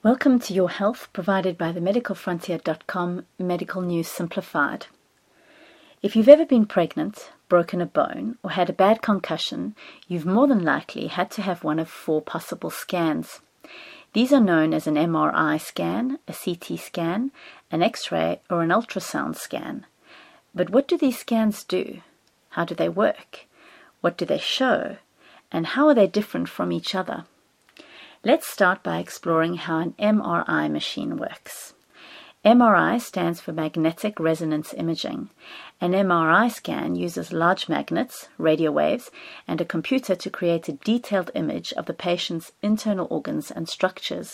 Welcome to Your Health, provided by themedicalfrontier.com Medical News Simplified. If you've ever been pregnant, broken a bone, or had a bad concussion, you've more than likely had to have one of 4 possible scans. These are known as an MRI scan, a CT scan, an X-ray, or an ultrasound scan. But what do these scans do? How do they work? What do they show? And how are they different from each other? Let's start by exploring how an MRI machine works. MRI stands for magnetic resonance imaging. An MRI scan uses large magnets, radio waves, and a computer to create a detailed image of the patient's internal organs and structures.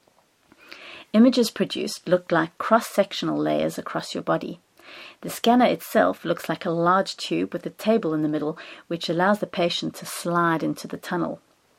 Images produced look like cross-sectional layers across your body. The scanner itself looks like a large tube with a table in the middle, which allows the patient to slide into the tunnel.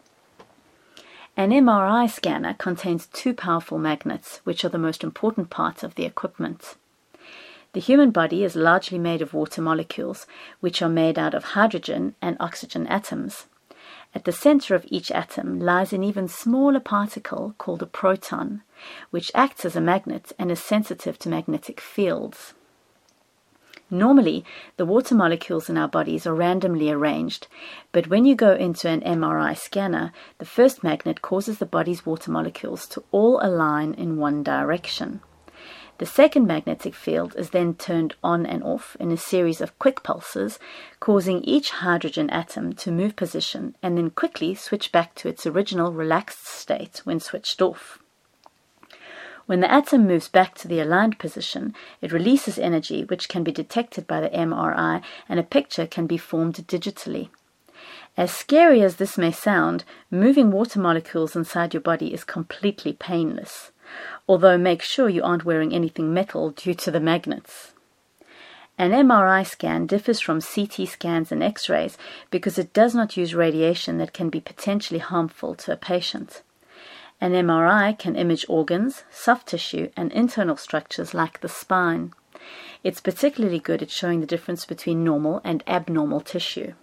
An MRI scanner contains 2 powerful magnets, which are the most important part of the equipment. The human body is largely made of water molecules, which are made out of hydrogen and oxygen atoms. At the center of each atom lies an even smaller particle called a proton, which acts as a magnet and is sensitive to magnetic fields. Normally, the water molecules in our bodies are randomly arranged, but when you go into an MRI scanner, the first magnet causes the body's water molecules to all align in one direction. The second magnetic field is then turned on and off in a series of quick pulses, causing each hydrogen atom to move position and then quickly switch back to its original relaxed state when switched off. When the atom moves back to the aligned position, it releases energy which can be detected by the MRI, and a picture can be formed digitally. As scary as this may sound, moving water molecules inside your body is completely painless, although make sure you aren't wearing anything metal due to the magnets. An MRI scan differs from CT scans and X-rays because it does not use radiation that can be potentially harmful to a patient. An MRI can image organs, soft tissue, and internal structures like the spine. It's particularly good at showing the difference between normal and abnormal tissue.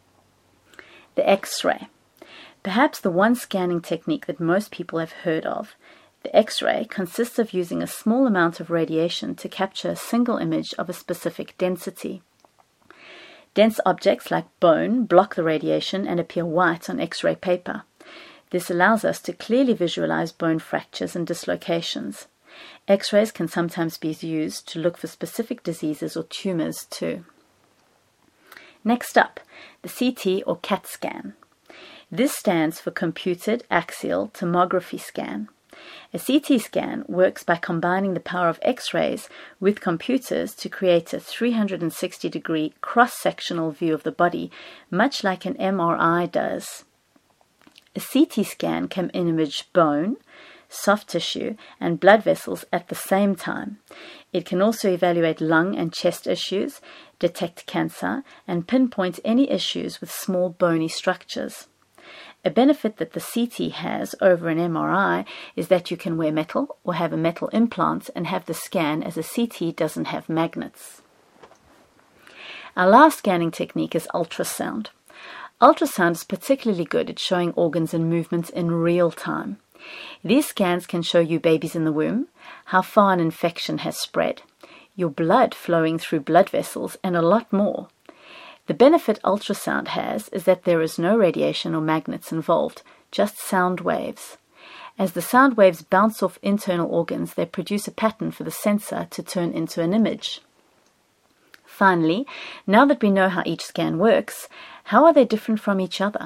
The X-ray. Perhaps the one scanning technique that most people have heard of. The X-ray consists of using a small amount of radiation to capture a single image of a specific density. Dense objects like bone block the radiation and appear white on X-ray paper. This allows us to clearly visualize bone fractures and dislocations. X-rays can sometimes be used to look for specific diseases or tumors too. Next up, the CT or CAT scan. This stands for Computed Axial Tomography Scan. A CT scan works by combining the power of X-rays with computers to create a 360-degree cross-sectional view of the body, much like an MRI does. A CT scan can image bone, soft tissue, and blood vessels at the same time. It can also evaluate lung and chest issues, detect cancer, and pinpoint any issues with small bony structures. A benefit that the CT has over an MRI is that you can wear metal or have a metal implant and have the scan, as a CT doesn't have magnets. Our last scanning technique is ultrasound. Ultrasound is particularly good at showing organs and movements in real time. These scans can show you babies in the womb, how far an infection has spread, your blood flowing through blood vessels, and a lot more. The benefit ultrasound has is that there is no radiation or magnets involved, just sound waves. As the sound waves bounce off internal organs, they produce a pattern for the sensor to turn into an image. Finally, now that we know how each scan works, how are they different from each other?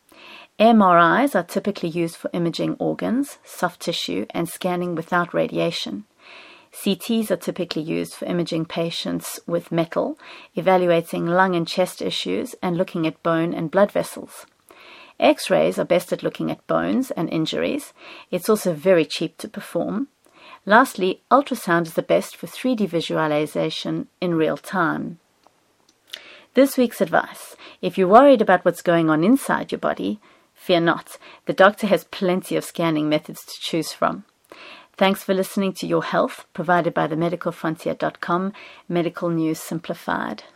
MRIs are typically used for imaging organs, soft tissue, and scanning without radiation. CTs are typically used for imaging patients with metal, evaluating lung and chest issues, and looking at bone and blood vessels. X-rays are best at looking at bones and injuries. It's also very cheap to perform. Lastly, ultrasound is the best for 3D visualization in real time. This week's advice: if you're worried about what's going on inside your body, fear not. The doctor has plenty of scanning methods to choose from. Thanks for listening to Your Health, provided by themedicalfrontier.com Medical News Simplified.